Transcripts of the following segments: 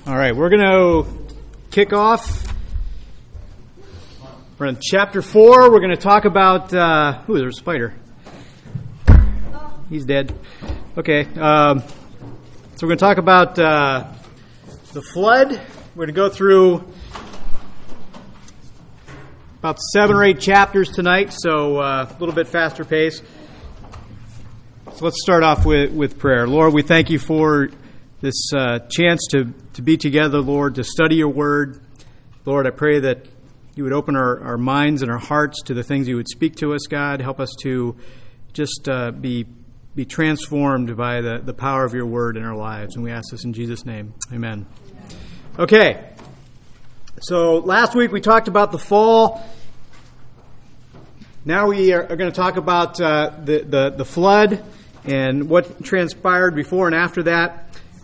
All right, we're going to kick off. We're in chapter 4. We're going to talk about... there's a spider. He's dead. Okay. So we're going to talk about the flood. We're going to go through about 7 or 8 chapters tonight, so a little bit faster pace. So let's start off with prayer. Lord, we thank you for this chance to be together, Lord, to study your word. Lord, I pray that you would open our minds and our hearts to the things you would speak to us, God. Help us to just be transformed by the power of your word in our lives. And we ask this in Jesus' name. Amen. Okay. So last week we talked about the fall. Now we are going to talk about the flood and what transpired before and after that.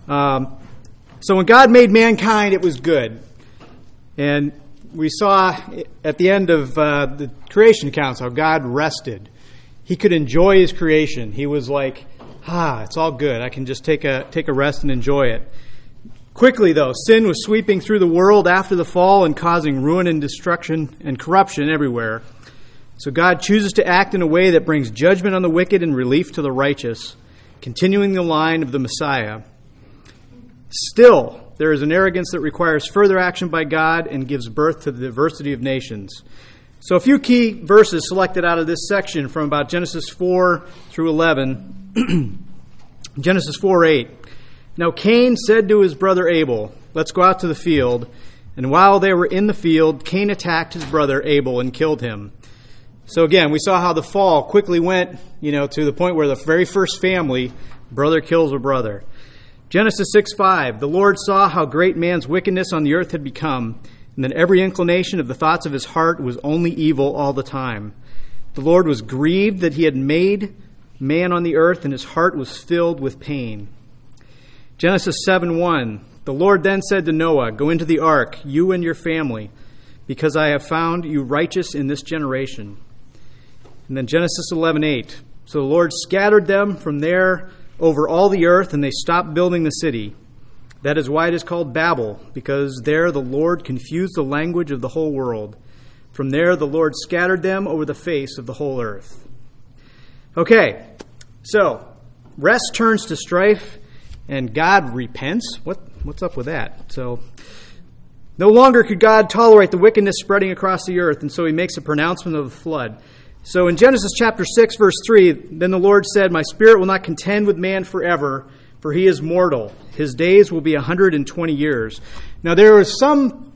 So when God made mankind, it was good. And we saw at the end of the creation accounts how God rested. He could enjoy his creation. He was like, it's all good. I can just take a rest and enjoy it. Quickly, though, sin was sweeping through the world after the fall and causing ruin and destruction and corruption everywhere. So God chooses to act in a way that brings judgment on the wicked and relief to the righteous, continuing the line of the Messiah. Still, there is an arrogance that requires further action by God and gives birth to the diversity of nations. So a few key verses selected out of this section from about Genesis 4 through 11. Genesis 4:8. Now Cain said to his brother Abel, "Let's go out to the field." And while they were in the field, Cain attacked his brother Abel and killed him. So again, we saw how the fall quickly went, to the point where the very first family, brother kills a brother. Genesis 6:5, the Lord saw how great man's wickedness on the earth had become, and that every inclination of the thoughts of his heart was only evil all the time. The Lord was grieved that he had made man on the earth, and his heart was filled with pain. Genesis 7:1, the Lord then said to Noah, "Go into the ark, you and your family, because I have found you righteous in this generation." And then Genesis 11:8, so the Lord scattered them from there over all the earth, and they stopped building the city. That is why it is called Babel, because there the Lord confused the language of the whole world. From there the Lord scattered them over the face of the whole earth. Okay, so rest turns to strife, and God repents. What's up with that? So no longer could God tolerate the wickedness spreading across the earth, and so he makes a pronouncement of the flood. So in Genesis chapter 6, verse 3, then the Lord said, "My spirit will not contend with man forever, for he is mortal. His days will be 120 years. Now there was some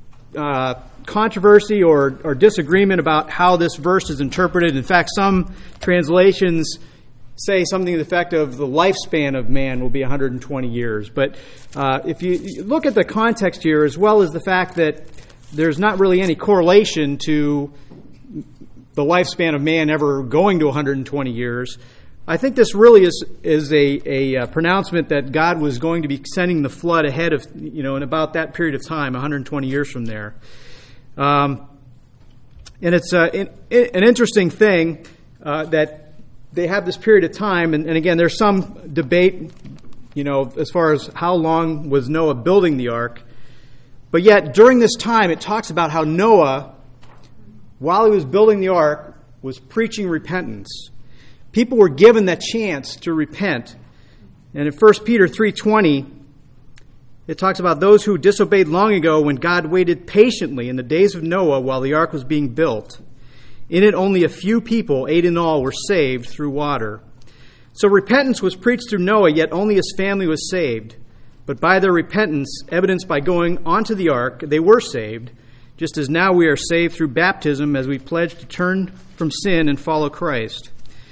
controversy or disagreement about how this verse is interpreted. In fact, some translations say something to the effect of the lifespan of man will be 120 years. But if you look at the context here, as well as the fact that there's not really any correlation to the lifespan of man ever going to 120 years, I think this really is a pronouncement that God was going to be sending the flood ahead of, in about that period of time, 120 years from there. And it's an interesting thing that they have this period of time, and again, there's some debate, as far as how long was Noah building the ark. But yet, during this time, it talks about how Noah, while he was building the ark, was preaching repentance. People were given that chance to repent. And in 1 Peter 3:20, it talks about those who disobeyed long ago when God waited patiently in the days of Noah while the ark was being built. In it, only a few people, 8 in all, were saved through water. So repentance was preached through Noah, yet only his family was saved. But by their repentance, evidenced by going onto the ark, they were saved, just as now we are saved through baptism as we pledge to turn from sin and follow Christ.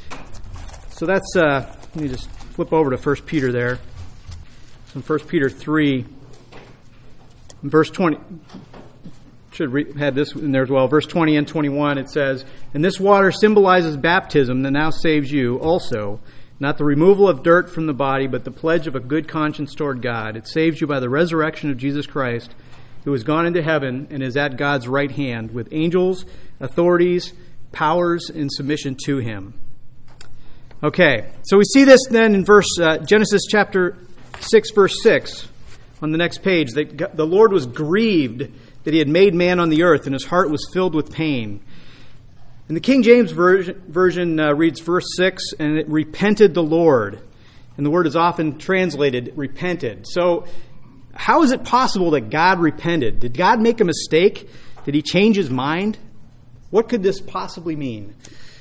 So that's, let me just flip over to 1 Peter there. So in 1 Peter 3, verse 20, should have this in there as well. Verse 20 and 21, it says, "And this water symbolizes baptism that now saves you also, not the removal of dirt from the body, but the pledge of a good conscience toward God. It saves you by the resurrection of Jesus Christ, who has gone into heaven and is at God's right hand, with angels, authorities, powers in submission to him." Okay, so we see this then in Genesis chapter 6, verse 6. on the next page, that the Lord was grieved that he had made man on the earth, and his heart was filled with pain. And the King James Version reads verse 6, and it repented the Lord. And the word is often translated repented. So how is it possible that God repented? Did God make a mistake? Did he change his mind? What could this possibly mean?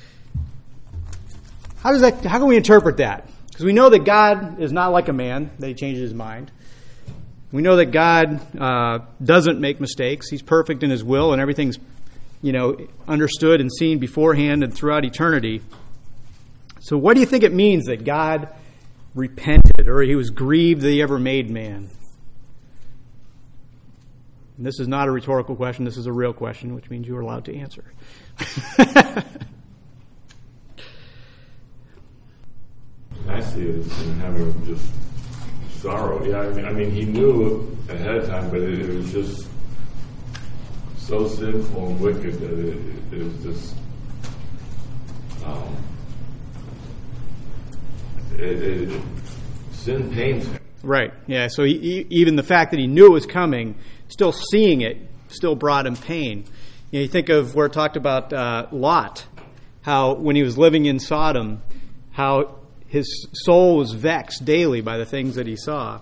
How can we interpret that? Because we know that God is not like a man, that he changes his mind. We know that God doesn't make mistakes. He's perfect in his will, and everything's, understood and seen beforehand and throughout eternity. So what do you think it means that God repented, or he was grieved that he ever made man? And this is not a rhetorical question. This is a real question, which means you are allowed to answer. I see it as having just sorrow. Yeah, I mean, he knew ahead of time, but it was just so sinful and wicked that it was just sin pains him. Right. Yeah. So even the fact that he knew it was coming, still seeing it, still brought him pain. You think of where it talked about Lot, how when he was living in Sodom, how his soul was vexed daily by the things that he saw.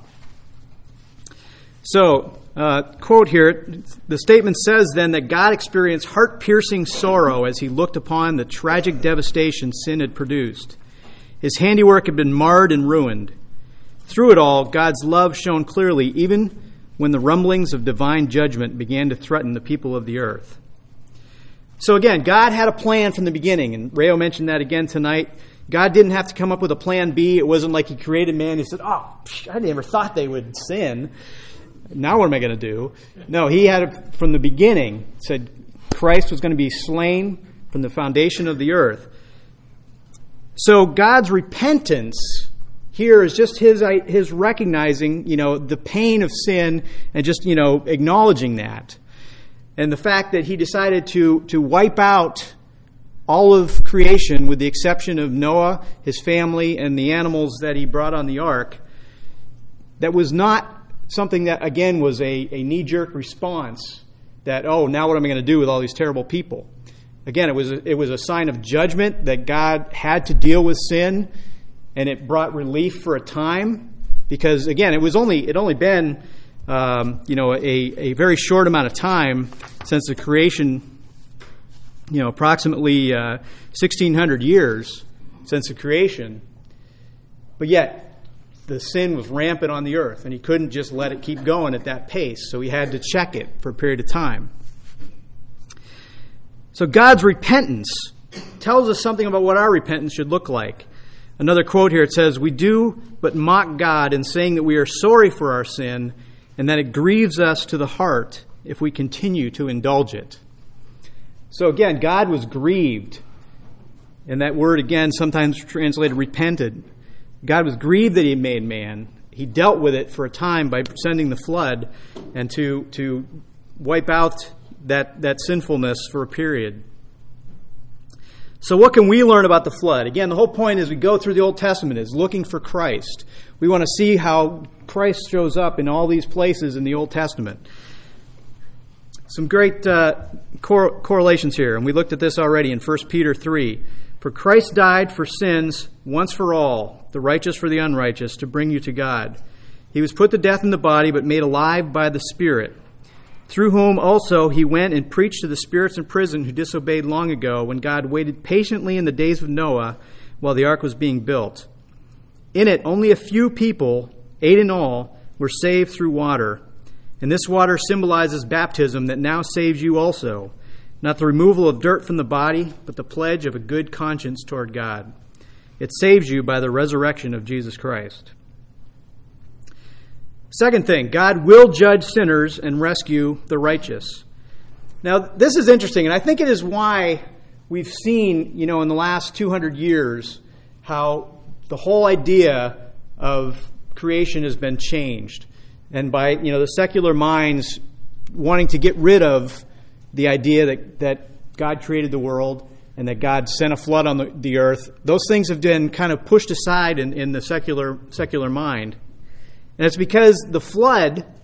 So, quote here, the statement says then that God experienced heart-piercing sorrow as he looked upon the tragic devastation sin had produced. His handiwork had been marred and ruined. Through it all, God's love shone clearly, even when the rumblings of divine judgment began to threaten the people of the earth. So again, God had a plan from the beginning, and Rayo mentioned that again tonight. God didn't have to come up with a plan B. It wasn't like he created man. He said, I never thought they would sin. Now what am I going to do? No, he had it from the beginning. Said Christ was going to be slain from the foundation of the earth. So God's repentance here is just his recognizing, the pain of sin and just, acknowledging that. And the fact that he decided to wipe out all of creation with the exception of Noah, his family, and the animals that he brought on the ark, that was not something that, again, was a knee-jerk response that, now what am I going to do with all these terrible people? Again, it was a sign of judgment that God had to deal with sin, and it brought relief for a time, because again, it only been a very short amount of time since the creation, approximately 1,600 years since the creation, but yet the sin was rampant on the earth, and he couldn't just let it keep going at that pace, so he had to check it for a period of time. So God's repentance tells us something about what our repentance should look like. Another quote here, it says, "We do but mock God in saying that we are sorry for our sin and that it grieves us to the heart if we continue to indulge it." So again, God was grieved. And that word, again, sometimes translated repented. God was grieved that he made man. He dealt with it for a time by sending the flood and to wipe out that sinfulness for a period. So what can we learn about the flood? Again, the whole point as we go through the Old Testament is looking for Christ. We want to see how Christ shows up in all these places in the Old Testament. Some great correlations here, and we looked at this already in 1 Peter 3. "For Christ died for sins once for all, the righteous for the unrighteous, to bring you to God. He was put to death in the body, but made alive by the Spirit, through whom also he went and preached to the spirits in prison who disobeyed long ago, when God waited patiently in the days of Noah while the ark was being built. In it, only a few people, 8 in all, were saved through water. And this water symbolizes baptism that now saves you also, not the removal of dirt from the body, but the pledge of a good conscience toward God. It saves you by the resurrection of Jesus Christ." Second thing, God will judge sinners and rescue the righteous. Now, this is interesting, and I think it is why we've seen, in the last 200 years, how the whole idea of creation has been changed. And by, the secular minds wanting to get rid of the idea that God created the world and that God sent a flood on the earth, those things have been kind of pushed aside in the secular mind. And it's because the flood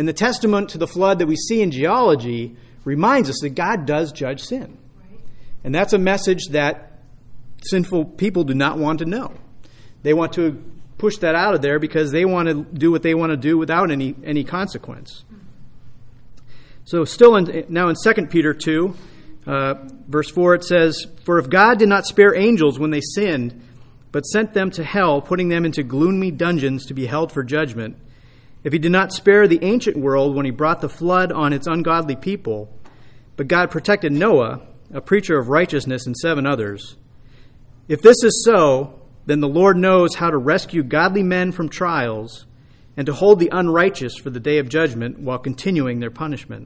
And the testament to the flood that we see in geology reminds us that God does judge sin. And that's a message that sinful people do not want to know. They want to push that out of there because they want to do what they want to do without any consequence. So still now in 2 Peter 2, verse 4, it says, "For if God did not spare angels when they sinned, but sent them to hell, putting them into gloomy dungeons to be held for judgment, if he did not spare the ancient world when he brought the flood on its ungodly people, but God protected Noah, a preacher of righteousness, and 7 others. If this is so, then the Lord knows how to rescue godly men from trials and to hold the unrighteous for the day of judgment while continuing their punishment."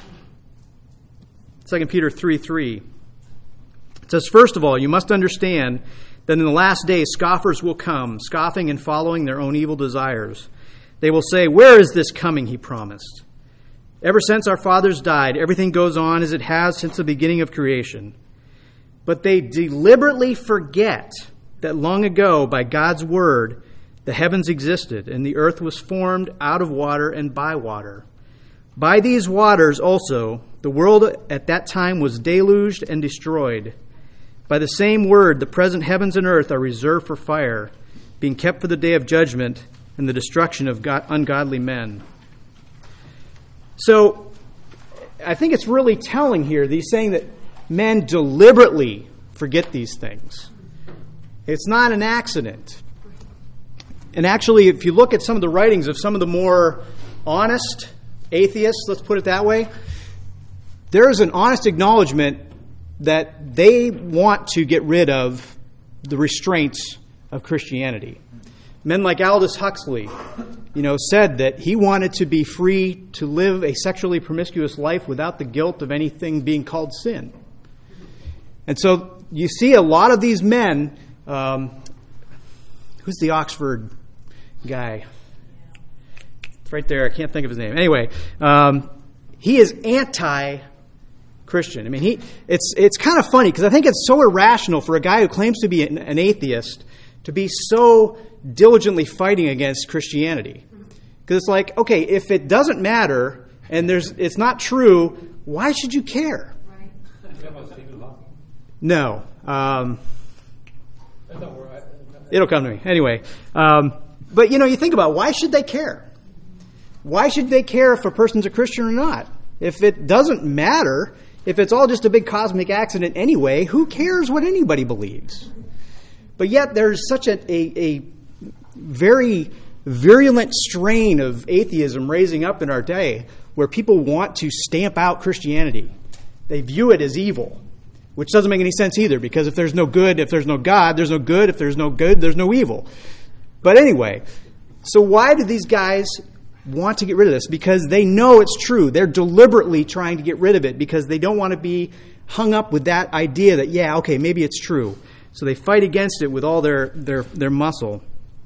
2 Peter 3:3. It says, "First of all, you must understand that in the last days scoffers will come, scoffing and following their own evil desires. They will say, 'Where is this coming he promised?' Ever since our fathers died, everything goes on as it has since the beginning of creation. But they deliberately forget that long ago, by God's word, the heavens existed, and the earth was formed out of water and by water. By these waters also, the world at that time was deluged and destroyed. By the same word, the present heavens and earth are reserved for fire, being kept for the day of judgment and the destruction of ungodly men." So, I think it's really telling here that he's saying that men deliberately forget these things. It's not an accident. And actually, if you look at some of the writings of some of the more honest atheists, let's put it that way, there is an honest acknowledgement that they want to get rid of the restraints of Christianity. Men like Aldous Huxley, said that he wanted to be free to live a sexually promiscuous life without the guilt of anything being called sin. And so you see a lot of these men, who's the Oxford guy? It's right there. I can't think of his name. Anyway, he is anti-Christian. I mean, it's kind of funny because I think it's so irrational for a guy who claims to be an atheist to be so diligently fighting against Christianity. Because it's like, okay, if it doesn't matter and it's not true, why should you care? Right. No. It'll come to me. Anyway. But, you think about why should they care? Why should they care if a person's a Christian or not? If it doesn't matter, if it's all just a big cosmic accident anyway, who cares what anybody believes? But yet there's such a very virulent strain of atheism raising up in our day where people want to stamp out Christianity. They view it as evil, which doesn't make any sense either, because if there's no good, if there's no God, there's no good. If there's no good, there's no evil. But anyway, so why do these guys want to get rid of this? Because they know it's true. They're deliberately trying to get rid of it because they don't want to be hung up with that idea that, yeah, okay, maybe it's true. So they fight against it with all their muscle.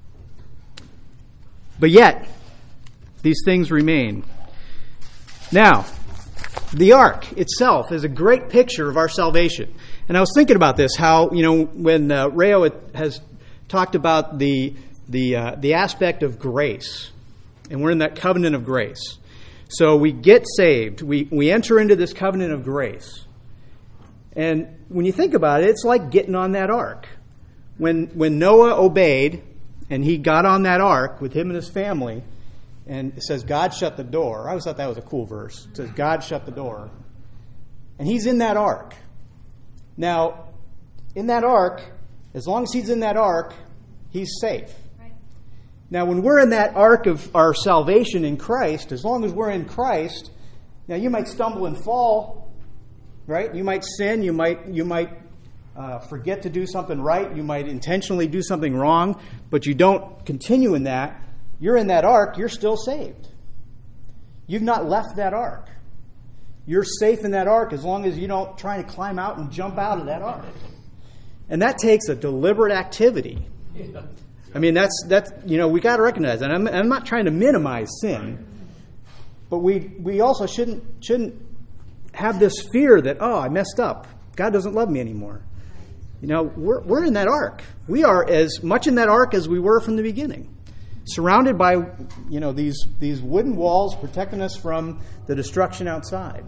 But yet, these things remain. Now, the ark itself is a great picture of our salvation. And I was thinking about this, how, when Rayo has talked about the aspect of grace, and we're in that covenant of grace. So we get saved. We enter into this covenant of grace. And when you think about it, it's like getting on that ark. When Noah obeyed, and he got on that ark with him and his family, and it says God shut the door. I always thought that was a cool verse. It says God shut the door. And he's in that ark. Now, in that ark, as long as he's in that ark, he's safe. Right. Now, when we're in that ark of our salvation in Christ, as long as we're in Christ, now you might stumble and fall, right? You might sin. You might forget to do something right. You might intentionally do something wrong, but you don't continue in that. You're in that ark. You're still saved. You've not left that ark. You're safe in that ark as long as you don't try to climb out and jump out of that ark. And that takes a deliberate activity. I mean, that's we got to recognize that. I'm not trying to minimize sin, but we also shouldn't have this fear that, oh, I messed up. God doesn't love me anymore. We're in that ark. We are as much in that ark as we were from the beginning. surrounded by, these wooden walls protecting us from the destruction outside.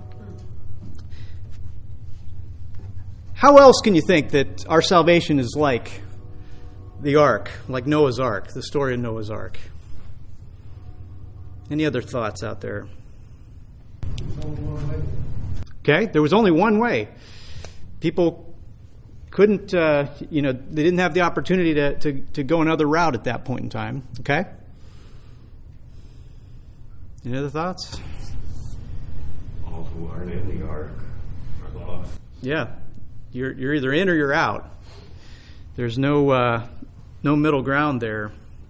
How else can you think that our salvation is like the ark, like Noah's ark, the story of Noah's ark? Any other thoughts out there? Okay, there was only one way. People couldn't, they didn't have the opportunity to go another route at that point in time. Okay? Any other thoughts? All who aren't in the ark are lost. Yeah, you're either in or you're out. There's no middle ground there.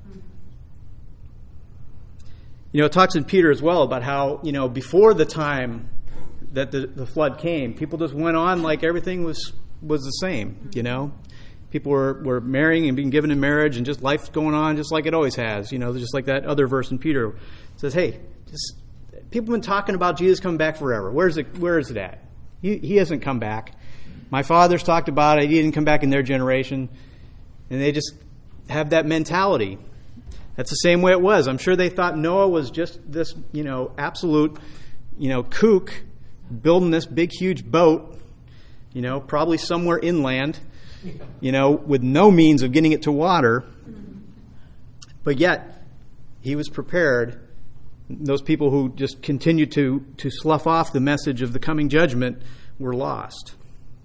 It talks in Peter as well about how, before the time that the flood came, people just went on like everything was the same, People were marrying and being given in marriage, and just life's going on just like it always has, just like that other verse in Peter. It says, hey, people have been talking about Jesus coming back forever. Where is it at? He hasn't come back. My fathers talked about it. He didn't come back in their generation. And they just have that mentality. That's the same way it was. I'm sure they thought Noah was just this, absolute, kook building this big, huge boat, probably somewhere inland, with no means of getting it to water. But yet, he was prepared. Those people who just continued to slough off the message of the coming judgment were lost.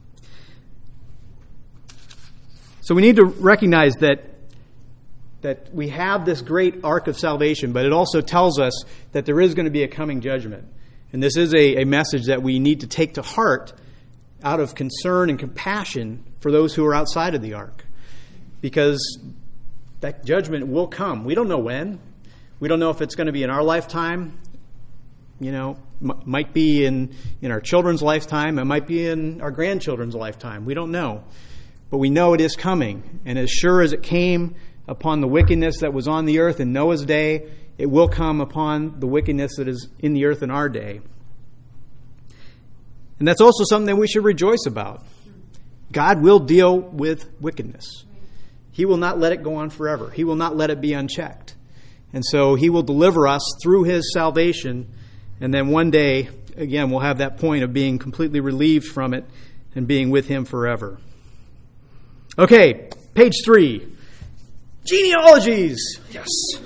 So we need to recognize that we have this great ark of salvation, but it also tells us that there is going to be a coming judgment. And this is a message that we need to take to heart out of concern and compassion for those who are outside of the ark. Because that judgment will come. We don't know when. We don't know if it's going to be in our lifetime. Might be in our children's lifetime. It might be in our grandchildren's lifetime. We don't know. But we know it is coming. And as sure as it came upon the wickedness that was on the earth in Noah's day, it will come upon the wickedness that is in the earth in our day. And that's also something that we should rejoice about. God will deal with wickedness. He will not let it go on forever. He will not let it be unchecked. And so He will deliver us through His salvation. And then one day, again, we'll have that point of being completely relieved from it and being with Him forever. Okay, page 3. Genealogies. Yes.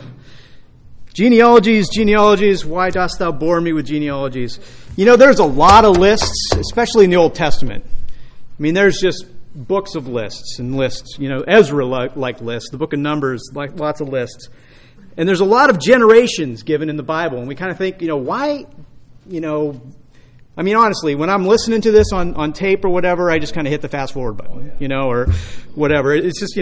Genealogies. Why dost thou bore me with genealogies? There's a lot of lists, especially in the Old Testament. There's just books of lists and lists. Ezra like lists. The book of Numbers, like lots of lists. And there's a lot of generations given in the Bible. And we kind of think, why, honestly, when I'm listening to this on tape or whatever, I just kind of hit the fast forward button, or whatever. It's just,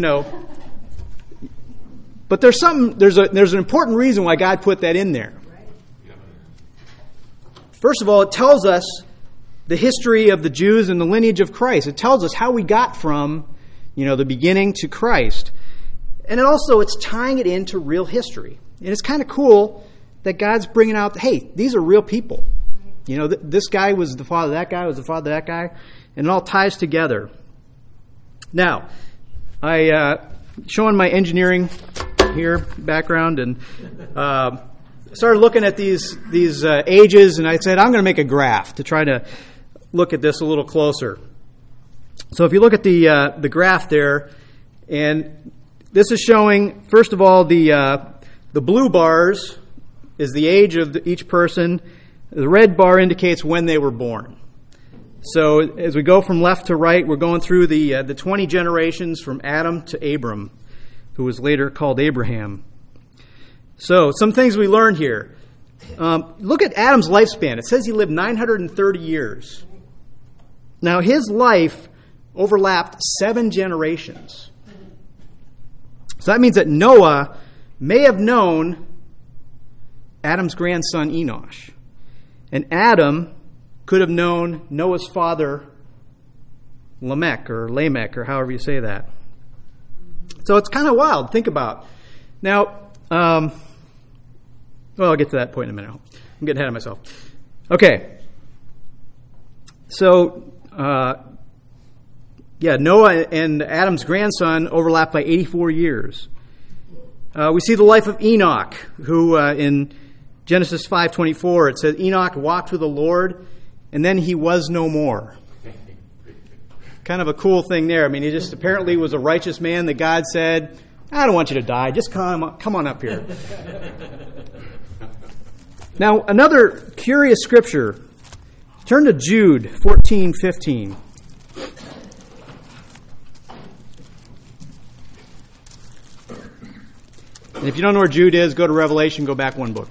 But there's an important reason why God put that in there. First of all, it tells us the history of the Jews and the lineage of Christ. It tells us how we got from, the beginning to Christ. And it's tying it into real history. And it's kind of cool that God's bringing out, hey, these are real people. This guy was the father of that guy, was the father of that guy. And it all ties together. Now, showing my engineering here background, and started looking at these ages, and I said, I'm going to make a graph to try to look at this a little closer. So if you look at the graph there, and this is showing, first of all, the blue bars is the age of each person. The red bar indicates when they were born. So as we go from left to right, we're going through the 20 generations from Adam to Abram, who was later called Abraham. So some things we learned here. Look at Adam's lifespan. It says he lived 930 years. Now his life overlapped 7 generations. So that means that Noah may have known Adam's grandson Enosh. And Adam could have known Noah's father Lamech or however you say that. So it's kind of wild. Think about. Now, I'll get to that point in a minute. I'm getting ahead of myself. Okay. So, Noah and Adam's grandson overlapped by 84 years. We see the life of Enoch, who in Genesis 5:24, it says, Enoch walked with the Lord, and then he was no more. Kind of a cool thing there. I mean, he just apparently was a righteous man that God said, I don't want you to die. Just come on up here. Now, another curious scripture. Turn to Jude 14:15. And if you don't know where Jude is, go to Revelation, go back one book.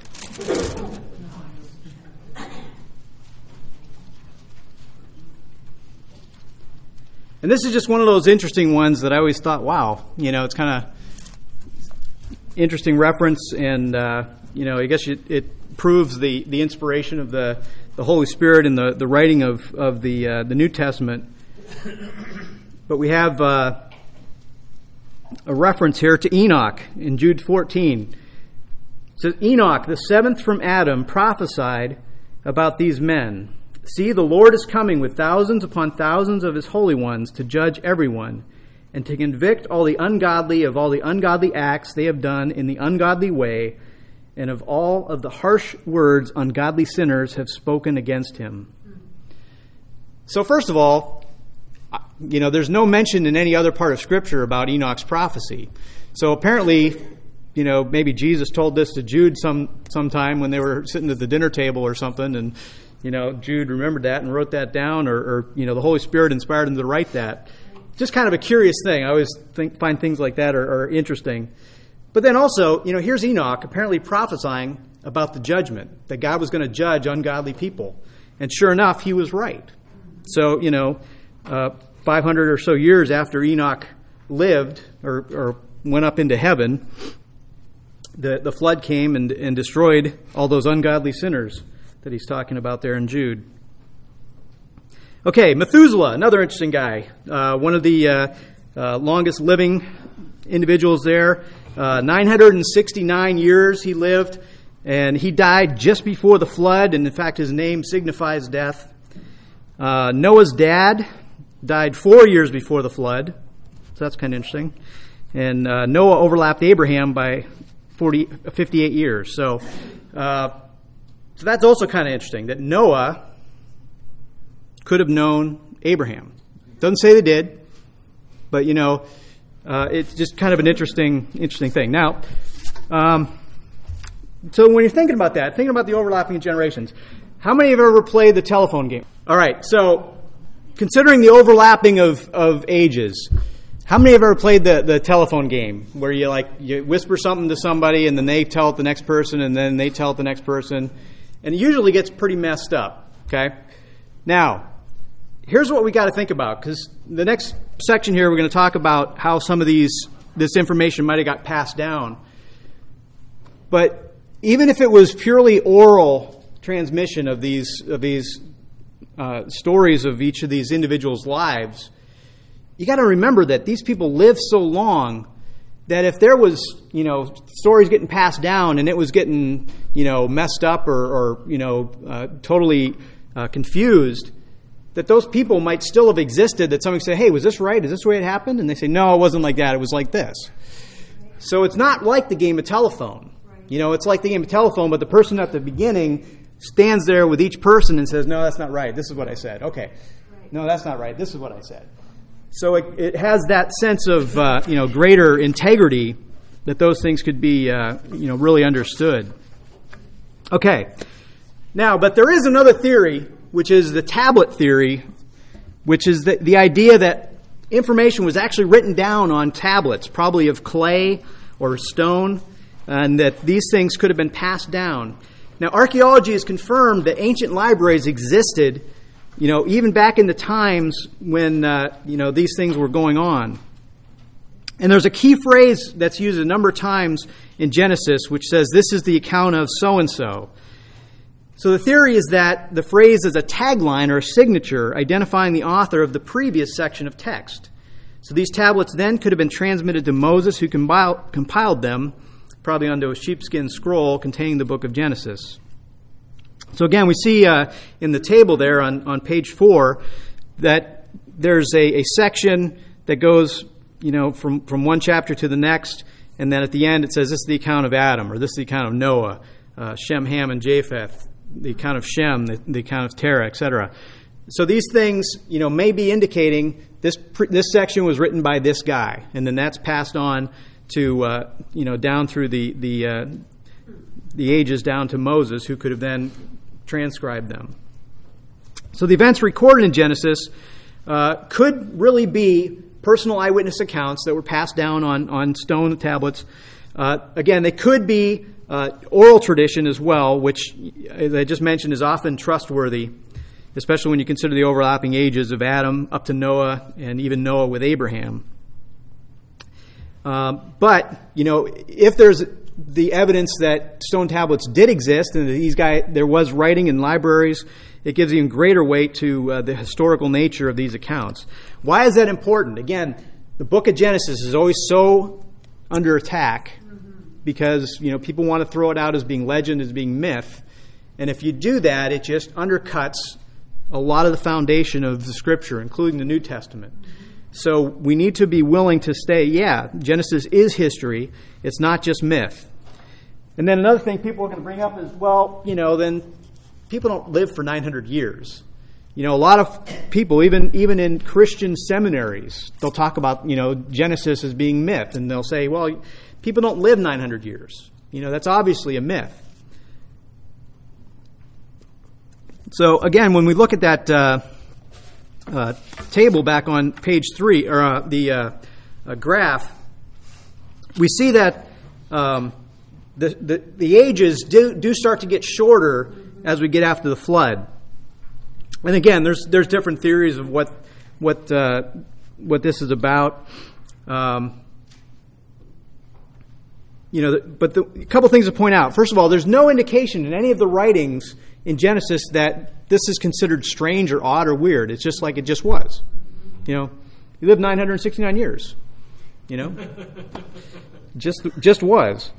And this is just one of those interesting ones that I always thought, wow, it's kind of interesting reference, and I guess it proves the inspiration of the Holy Spirit in the writing of the New Testament. But we have a reference here to Enoch in Jude 14. It says, Enoch, the seventh from Adam, prophesied about these men. See, the Lord is coming with thousands upon thousands of his holy ones to judge everyone and to convict all the ungodly of all the ungodly acts they have done in the ungodly way, and of all of the harsh words ungodly sinners have spoken against him. So first of all, there's no mention in any other part of Scripture about Enoch's prophecy. So apparently, maybe Jesus told this to Jude sometime when they were sitting at the dinner table or something, and Jude remembered that and wrote that down, or the Holy Spirit inspired him to write that. Just kind of a curious thing. I always find things like that are interesting. But then also, here's Enoch apparently prophesying about the judgment, that God was going to judge ungodly people. And sure enough, he was right. So, 500 or so years after Enoch lived or went up into heaven, the flood came and destroyed all those ungodly sinners that he's talking about there in Jude. Okay, Methuselah, another interesting guy. One of the longest living individuals there. 969 years he lived, and he died just before the flood, and in fact his name signifies death. Noah's dad died 4 years before the flood, so that's kind of interesting. And Noah overlapped Abraham by 58 years. So that's also kind of interesting, that Noah could have known Abraham. Doesn't say they did, but it's just kind of an interesting thing. Now, so when you're thinking about that, thinking about the overlapping of generations, how many have ever played the telephone game? All right, so considering the overlapping of ages, how many have ever played the telephone game where you whisper something to somebody and then they tell it the next person and then they tell it the next person, and it usually gets pretty messed up. Okay, now here's what we got to think about, because the next section here we're going to talk about how some of this information might have got passed down. But even if it was purely oral transmission of these stories of each of these individuals' lives, you got to remember that these people lived so long that if there was stories getting passed down and it was getting messed up or totally confused, that those people might still have existed, that somebody say, hey, was this right? Is this the way it happened? And they say, no, it wasn't like that. It was like this. So it's not like the game of telephone. It's like the game of telephone, but the person at the beginning stands there with each person and says, no, that's not right. This is what I said. Okay. No, that's not right. This is what I said. So it has that sense of, greater integrity, that those things could be, really understood. Okay. Now, but there is another theory, which is the tablet theory, which is the idea that information was actually written down on tablets, probably of clay or stone, and that these things could have been passed down. Now, archaeology has confirmed that ancient libraries existed, even back in the times when, these things were going on. And there's a key phrase that's used a number of times in Genesis, which says, this is the account of so-and-so. So the theory is that the phrase is a tagline or a signature identifying the author of the previous section of text. So these tablets then could have been transmitted to Moses, who compiled them, probably onto a sheepskin scroll containing the book of Genesis. So again, we see in the table there on page 4 that there's a section that goes, from one chapter to the next, And then at the end it says, this is the account of Adam, or this is the account of Noah, Shem, Ham, and Japheth, the account of Shem, the account of Terah, etc. So these things, may be indicating this section was written by this guy, and then that's passed on to, down through the ages down to Moses, who could have then transcribed them. So the events recorded in Genesis could really be personal eyewitness accounts that were passed down on stone tablets. Again, they could be oral tradition as well, which, as I just mentioned, is often trustworthy, especially when you consider the overlapping ages of Adam up to Noah, and even Noah with Abraham. But, if there's the evidence that stone tablets did exist and that there was writing in libraries, it gives even greater weight to the historical nature of these accounts. Why is that important? Again, the book of Genesis is always so under attack because, people want to throw it out as being legend, as being myth. And if you do that, it just undercuts a lot of the foundation of the Scripture, including the New Testament. So we need to be willing to Genesis is history. It's not just myth. And then another thing people are going to bring up is, then people don't live for 900 years. A lot of people, even in Christian seminaries, they'll talk about, Genesis as being myth. And they'll say, well, people don't live 900 years. That's obviously a myth. So again, when we look at that table back on page 3, or the graph, we see that the ages do start to get shorter as we get after the flood. And again, there's different theories of what this is about. But a couple things to point out. First of all, there's no indication in any of the writings in Genesis that this is considered strange or odd or weird. It's just like it just was. You lived 969 years. Just was.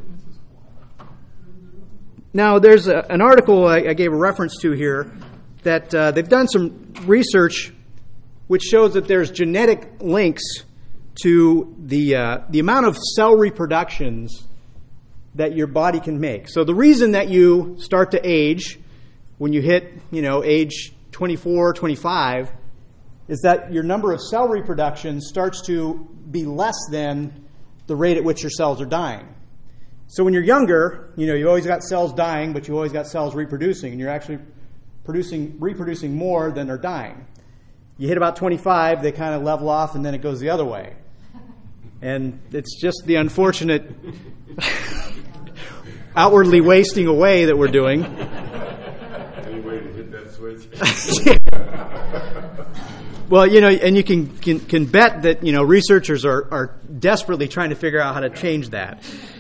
Now, there's an article I gave a reference to here that they've done some research which shows that there's genetic links to the amount of cell reproductions that your body can make. So the reason that you start to age when you hit, age 24, 25, is that your number of cell reproductions starts to be less than the rate at which your cells are dying. So when you're younger, you always got cells dying, but you always got cells reproducing, and you're actually reproducing more than they're dying. You hit about 25, they kind of level off, and then it goes the other way. And it's just the unfortunate outwardly wasting away that we're doing. Any way to hit that switch? Well, and you can bet that, researchers are desperately trying to figure out how to change that.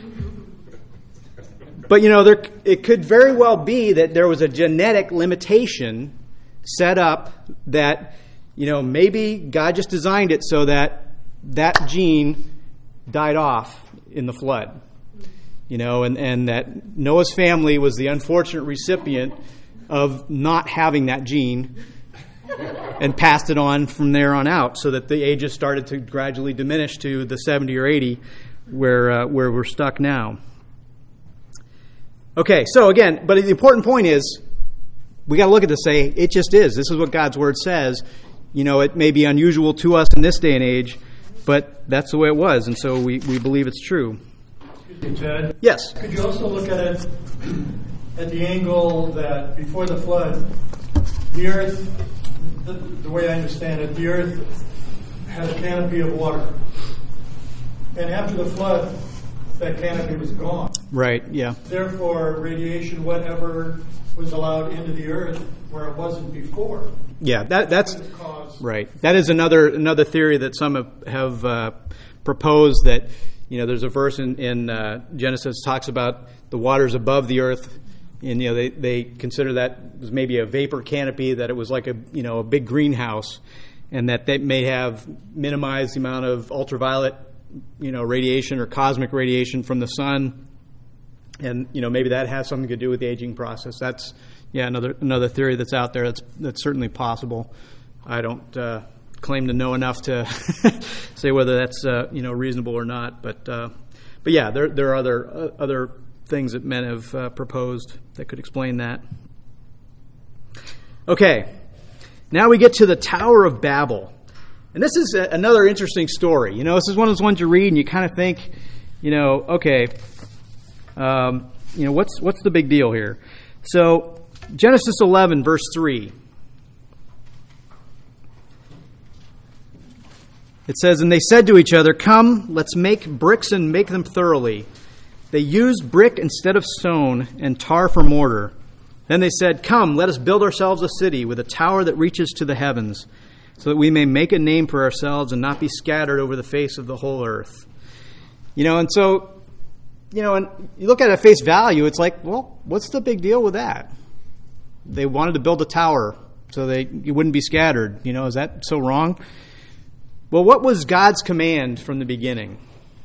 But, it could very well be that there was a genetic limitation set up that, maybe God just designed it so that gene died off in the flood. And that Noah's family was the unfortunate recipient of not having that gene and passed it on from there on out, so that the ages started to gradually diminish to the 70 or 80 where we're stuck now. Okay, so again, but the important point is we got to look at this and say, it just is. This is what God's Word says. It may be unusual to us in this day and age, but that's the way it was, and so we believe it's true. Excuse me, Ted. Yes? Could you also look at it at the angle that before the flood, the earth, the way I understand it, the earth had a canopy of water. And after the flood, that canopy was gone. Right, yeah. Therefore, radiation, whatever was allowed into the earth where it wasn't before. Yeah, that's right. That is another theory that some have proposed, that there's a verse in Genesis talks about the waters above the earth, and they consider that was maybe a vapor canopy, that it was like a big greenhouse, and that they may have minimized the amount of ultraviolet radiation or cosmic radiation from the sun, and maybe that has something to do with the aging process. That's another theory that's out there. That's certainly possible. I don't claim to know enough to say whether that's reasonable or not, but But yeah, there are other things that men have proposed that could explain that. Okay, now we get to the Tower of Babel. And this is another interesting story. This is one of those ones you read and you kind of think, okay, what's the big deal here? So Genesis 11, verse 3. It says, "And they said to each other, 'Come, let's make bricks and make them thoroughly.' They used brick instead of stone and tar for mortar. Then they said, 'Come, let us build ourselves a city with a tower that reaches to the heavens, so that we may make a name for ourselves and not be scattered over the face of the whole earth.'" And so, and you look at it at face value, it's like, well, what's the big deal with that? They wanted to build a tower so you wouldn't be scattered. Is that so wrong? Well, what was God's command from the beginning?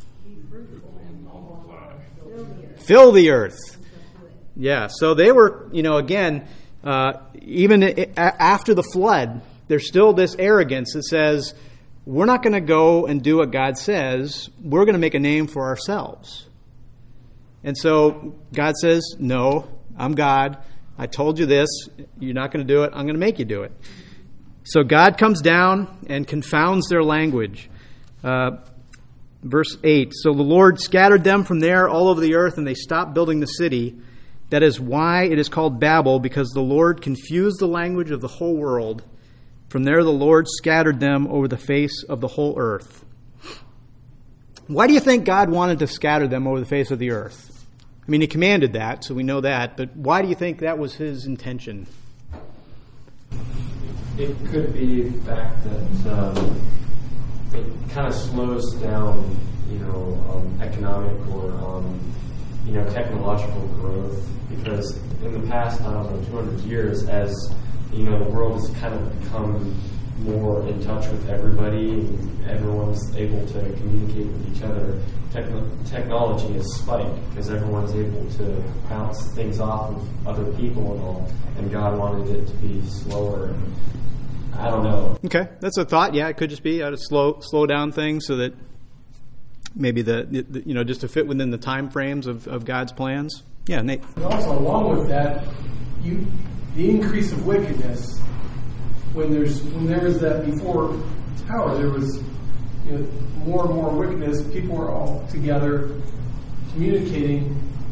Fill the earth. Yeah, so they were, again, even after the flood, there's still this arrogance that says, we're not going to go and do what God says. We're going to make a name for ourselves. And so God says, no, I'm God. I told you this. You're not going to do it. I'm going to make you do it. So God comes down and confounds their language. Verse 8, "So the Lord scattered them from there all over the earth, and they stopped building the city. That is why it is called Babel, because the Lord confused the language of the whole world. From there the Lord scattered them over the face of the whole earth." Why do you think God wanted to scatter them over the face of the earth? I mean, he commanded that, so we know that, but why do you think that was his intention? It could be the fact that it kind of slows down, economic or technological growth, because in the past, 200 years, as the world has kind of become more in touch with everybody, and everyone's able to communicate with each other, technology has spiked because everyone's able to bounce things off of other people and all, and God wanted it to be slower. And I don't know. Okay, that's a thought. Yeah, it could just be to slow down things so that maybe just to fit within the time frames of God's plans. Yeah, Nate. And also, along with that, the increase of wickedness. When there was that before tower, there was more and more wickedness. People were all together communicating.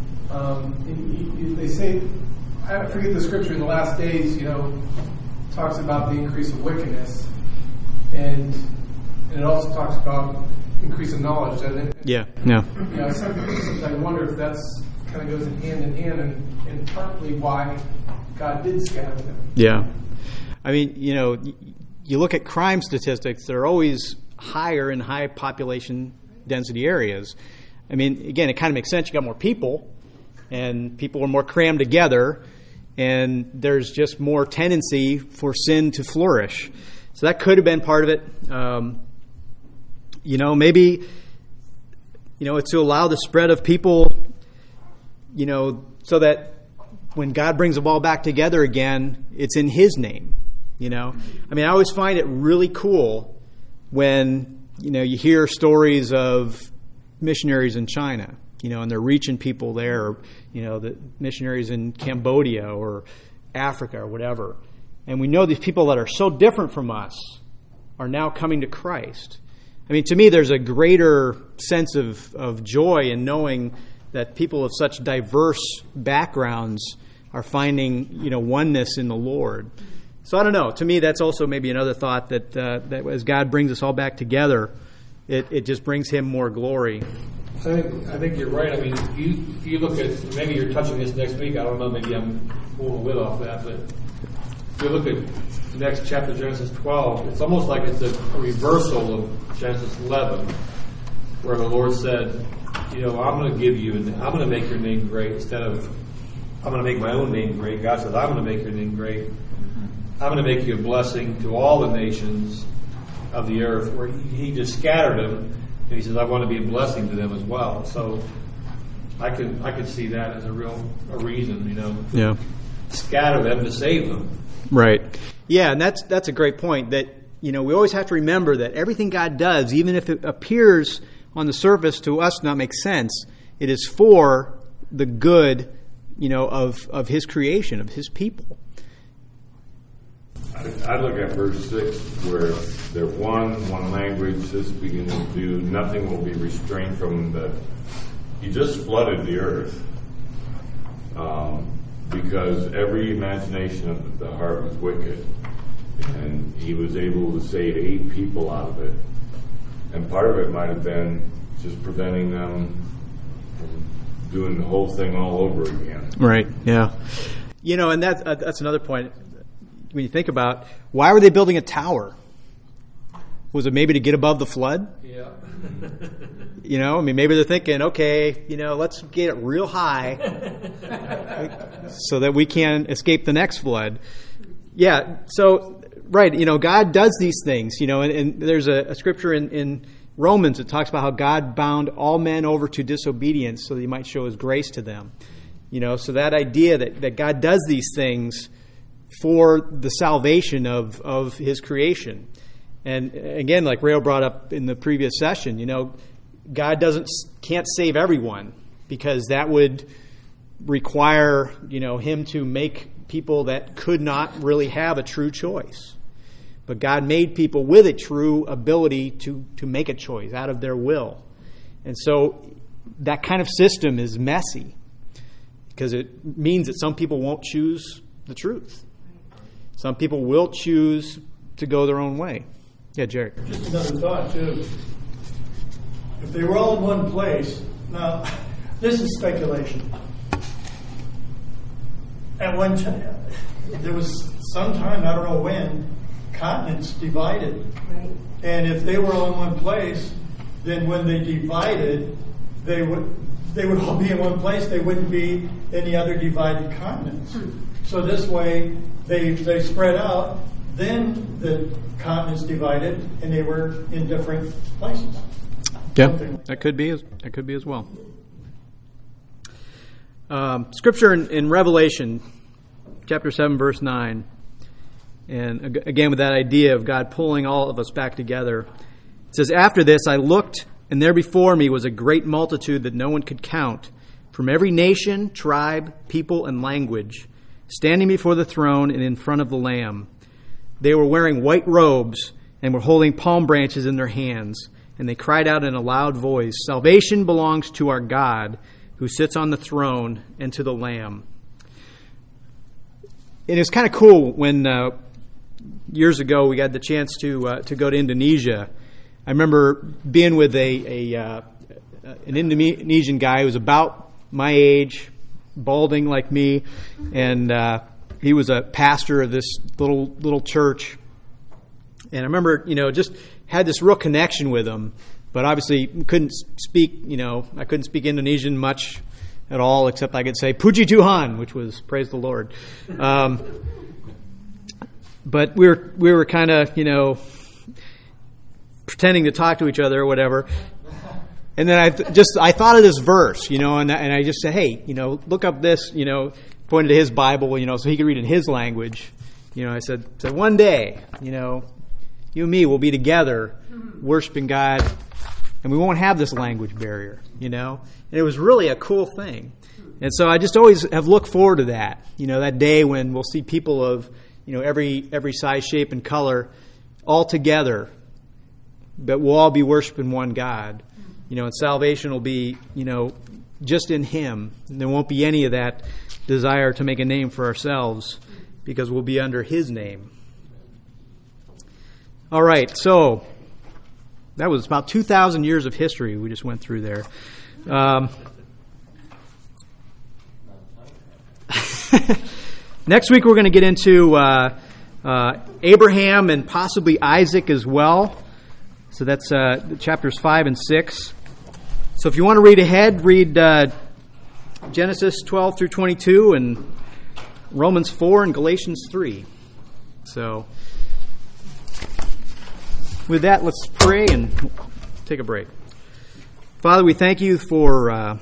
They say, I forget the scripture, in the last days, talks about the increase of wickedness, and it also talks about increase of knowledge, doesn't it? Yeah. Sometimes I wonder if that's kind of goes hand in hand, and partly why God did scatter them. Yeah. I mean, you look at crime statistics, they're always higher in high population density areas. I mean, again, it kind of makes sense. You got more people, and people are more crammed together, and there's just more tendency for sin to flourish. So that could have been part of it. Maybe, it's to allow the spread of people, so that when God brings them all back together again, it's in his name. I mean, I always find it really cool when, you hear stories of missionaries in China, and they're reaching people there, or, the missionaries in Cambodia or Africa or whatever. And we know these people that are so different from us are now coming to Christ. I mean, to me, there's a greater sense of joy in knowing that people of such diverse backgrounds are finding, oneness in the Lord. So I don't know. To me, that's also maybe another thought that as God brings us all back together, it just brings him more glory. I think you're right. I mean, if you look at, maybe you're touching this next week, I don't know, maybe I'm pulling a lid off that, but if you look at the next chapter, Genesis 12, it's almost like it's a reversal of Genesis 11, where the Lord said, I'm going to give you, and I'm going to make your name great, instead of, I'm going to make my own name great. God says, I'm going to make your name great. I'm going to make you a blessing to all the nations of the earth, where he just scattered them, and he says, I want to be a blessing to them as well. So I could see that as a reason, Yeah. Scatter them to save them. Right. Yeah, and that's a great point, that, we always have to remember that everything God does, even if it appears on the surface to us not make sense, it is for the good, of His creation, of His people. I look at verse 6 where they're one language, this beginning to do, nothing will be restrained from the. He just flooded the earth because every imagination of the heart was wicked, and He was able to save 8 people out of it. And part of it might have been just preventing them from doing the whole thing all over again. Right. Yeah. And that's another point. When you think about, why were they building a tower? Was it maybe to get above the flood? Yeah. Maybe they're thinking, okay, let's get it real high so that we can escape the next flood. Yeah. So, right. God does these things, and there's a scripture in Romans that talks about how God bound all men over to disobedience so that He might show His grace to them. So that idea that God does these things for the salvation of His creation. And again, like Rayo brought up in the previous session, God can't save everyone, because that would require, Him to make people that could not really have a true choice. But God made people with a true ability to make a choice out of their will. And so that kind of system is messy, because it means that some people won't choose the truth. Some people will choose to go their own way. Yeah, Jared. Just another thought, too. If they were all in one place, now, this is speculation. At one time, there was some time, I don't know when, continents divided. Right. And if they were all in one place, then when they divided, they would all be in one place. They wouldn't be any other divided continents. So this way, they spread out. Then the continents divided, and they were in different places. Yeah, that could be as well. Scripture in Revelation, chapter 7, verse 9, and again with that idea of God pulling all of us back together. It says, "After this I looked, and there before me was a great multitude that no one could count, from every nation, tribe, people, and language, standing before the throne and in front of the Lamb. They were wearing white robes and were holding palm branches in their hands, and they cried out in a loud voice, 'Salvation belongs to our God, who sits on the throne, and to the Lamb.'" It was kind of cool when years ago we got the chance to go to Indonesia. I remember being with an Indonesian guy who was about my age, balding like me, and he was a pastor of this little church. And I remember, just had this real connection with him, but obviously couldn't speak, I couldn't speak Indonesian much at all, except I could say Puji Tuhan, which was praise the Lord. But we were kind of, pretending to talk to each other or whatever. And then I thought of this verse, and I just said, hey, look up this, pointed to his Bible, so he could read in his language. I said one day, you and me will be together worshiping God, and we won't have this language barrier, And it was really a cool thing. And so I just always have looked forward to that, that day when we'll see people of, every size, shape, and color all together, but we'll all be worshiping one God. And salvation will be, just in Him. And there won't be any of that desire to make a name for ourselves, because we'll be under His name. All right, so that was about 2,000 years of history we just went through there. Next week we're going to get into Abraham and possibly Isaac as well. So that's chapters 5 and 6. So if you want to read ahead, read Genesis 12 through 22 and Romans 4 and Galatians 3. So with that, let's pray and take a break. Father, we thank you for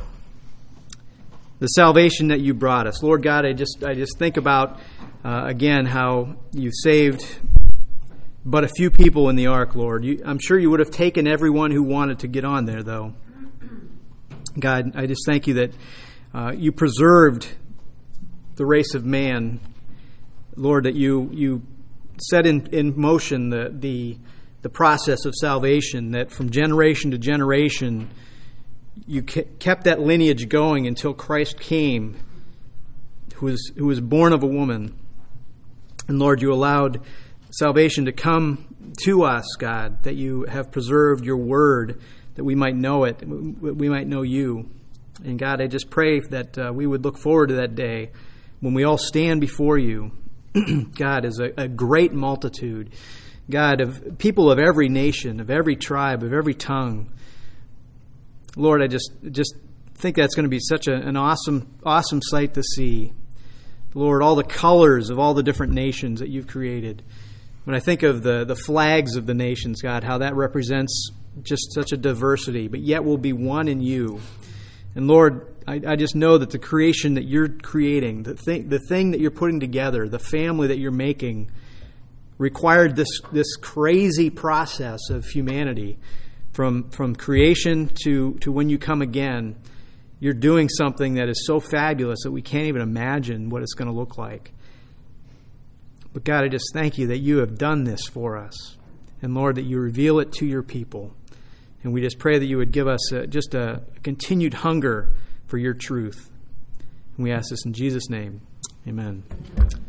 the salvation that you brought us. Lord God, I just think about, again, how you saved but a few people in the ark, Lord. I'm sure you would have taken everyone who wanted to get on there, though. God, I just thank you that you preserved the race of man, Lord, that you set in motion the process of salvation, that from generation to generation you kept that lineage going until Christ came, who was born of a woman. And Lord, you allowed salvation to come to us, God, that you have preserved your word, that we might know it, we might know you. And God, I just pray that we would look forward to that day when we all stand before you, God, as a great multitude, God, of people of every nation, of every tribe, of every tongue. Lord, I just think that's going to be such an awesome sight to see. Lord, all the colors of all the different nations that you've created. When I think of the flags of the nations, God, how that represents just such a diversity, but yet we'll be one in you. And Lord, I just know that the creation that you're creating, the thing that you're putting together, the family that you're making, required this crazy process of humanity. From creation to when you come again, you're doing something that is so fabulous that we can't even imagine what it's going to look like. But God, I just thank you that you have done this for us. And Lord, that you reveal it to your people. And we just pray that you would give us just a continued hunger for your truth. And we ask this in Jesus' name. Amen.